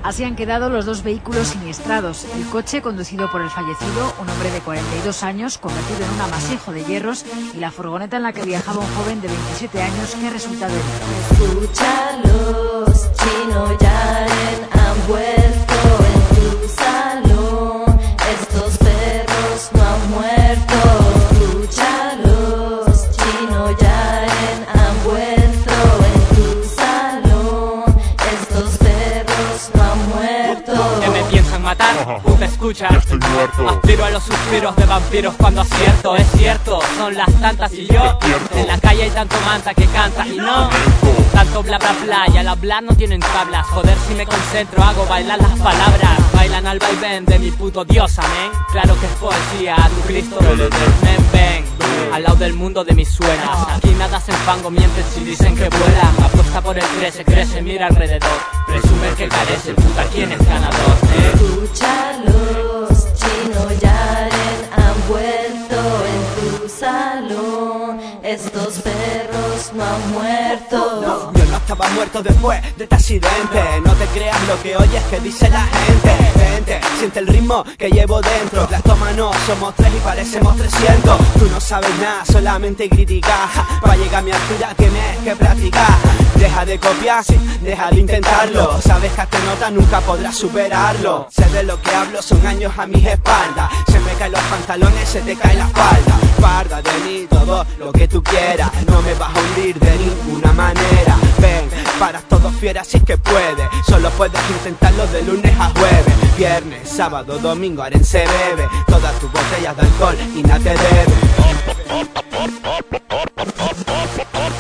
Así han quedado los dos vehículos siniestrados. El coche, conducido por el fallecido, un hombre de 42 años, convertido en un amasijo de hierros, y la furgoneta en la que viajaba un joven de 27 años que ha resultado herido. Escúchalos, Chino Yaren han vuelto en tu salón. Estos perros no han muerto. Escúchalos, Chino Yaren han vuelto en tu salón. Estos perros no han muerto. ¿Que me piensan matar? Puta, escucha, estoy muerto. aspiro a los suspiros de vampiros cuando acierto. Es cierto, son las tantas y yo Despierto. en la calle hay tanto manta que canta y no tanto bla bla bla, y al hablar no tienen tablas. Joder, si me concentro hago bailar las palabras. Bailan al vaivén de mi puto dios, amén. Claro que es poesía, a tu Cristo ven, ven. Al lado del mundo de mis suenas. Aquí nada se enfango, mienten si dicen que vuela. Apuesta por el crece, mira alrededor. Presume que carece, puta, ¿quién es ganador? Escúchalos, Chino Yaren han vuelto en tu salón. Estos perros no han muerto. Yo no estaba muerto después de este accidente. No te creas lo que oyes que dice la gente. Vente, siente el ritmo que llevo dentro. Clastómanos, somos 3 y parecemos 300. Tú no sabes nada, solamente criticas. Pa' llegar a mi altura tienes que practicar. Deja de copiar, sí, deja de intentarlo. Sabes que hasta nota nunca podrás superarlo. Sé de lo que hablo, son años a mis espaldas. Se me caen los pantalones, se te cae la espalda. Guarda de mí todo lo que tú quieras. No me vas a hundir de ninguna manera. Ven, paras todos fieras si es que puedes. Solo puedes intentarlo de lunes a jueves. Viernes, sábado, domingo, Aren se bebe. Todas tus botellas de alcohol y nada te debe.